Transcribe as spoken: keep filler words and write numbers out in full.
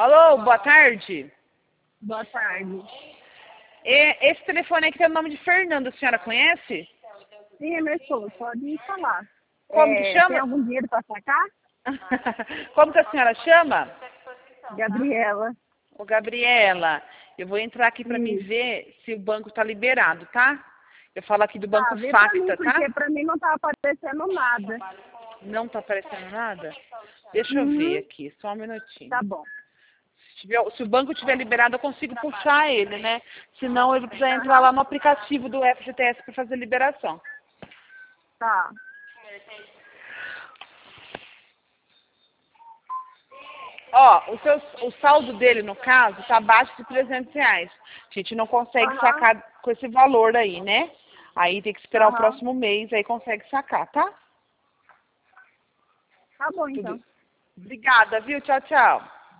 Alô, boa tarde. Boa tarde. E, esse telefone aqui tem o nome de Fernando, a senhora conhece? Sim, é meu esposo, pode falar. Como É, que chama? Tem algum dinheiro para sacar? Como que a senhora chama? Gabriela. Ô, Gabriela, eu vou entrar aqui para mim Isso. ver se o banco tá liberado, tá? Eu falo aqui do banco Tá, vê pra mim, Facta, tá? porque pra mim não tá aparecendo nada. Não tá aparecendo nada? Deixa eu ver Uhum. aqui, só um minutinho. Tá bom. Se, tiver- se o banco tiver liberado, eu consigo puxar ele, né? Senão ele precisa entrar lá no aplicativo do F G T S para fazer liberação. Tá. Ó, o, seu, o saldo dele, no caso, tá abaixo de trezentos reais. A gente não consegue Aham. sacar com esse valor aí, né? Aí tem que esperar o Aham. próximo mês, aí consegue sacar, tá? Tá bom, então. Tudo. Obrigada, viu? Tchau, tchau.